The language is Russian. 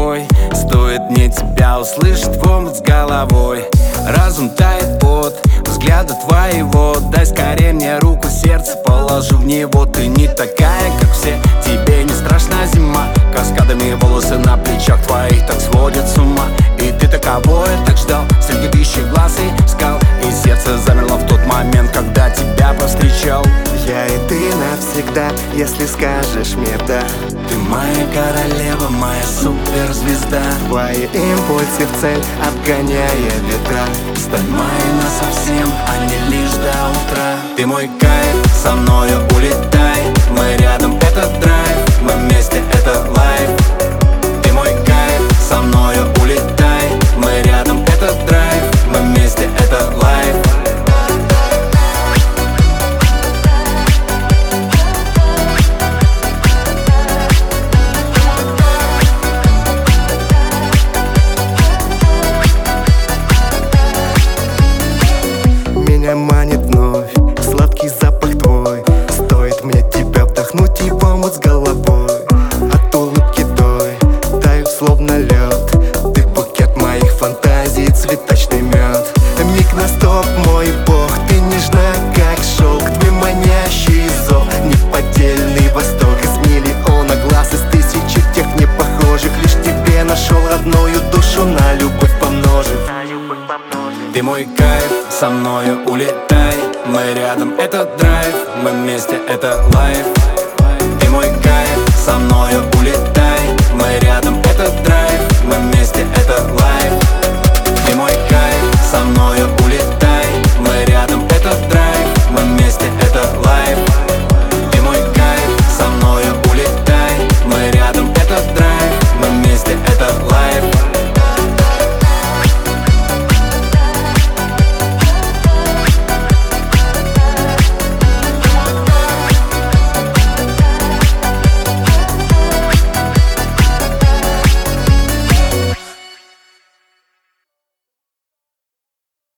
тобой. Стоит мне тебя услышать в омут с головой. Разум тает от взгляда твоего. Дай скорее мне руку, сердце положу в него. Ты не такая, как все, тебе не страшна зима. Каскадами волосы на плечах твоих так сводят с ума. И ты таковое так ждал среди тысячи глаз и скал. И сердце замерло в тот момент, когда тебя повстречал. Я и ты навсегда, если скажешь мне да. Ты моя королева, моя суперзвезда. Твои импульсы в цель, обгоняя ветра. Стань моей насовсем, а не лишь до утра. Ты мой кайф, со мною улетай. Мы рядом, это драйв, мы вместе, это лайф. Ты мой кайф, со мною улетай. Мы рядом, это драйв, мы вместе, это лайф. Меня манит вновь сладкий запах твой. Стоит мне тебя вдохнуть и в омут с головой. От улыбки той таю словно лед. Ты букет моих фантазий, цветочный мед. Миг на стоп, мой бог, ты нежна, как шелк. Твой манящий зов, неподдельный восторг. Из миллиона глаз, из тысячи тех непохожих. Лишь тебе нашел родную душу, на любовь помножив. Ты мой кайф, со мною улетай. Мы рядом, это драйв, мы вместе, это лайф.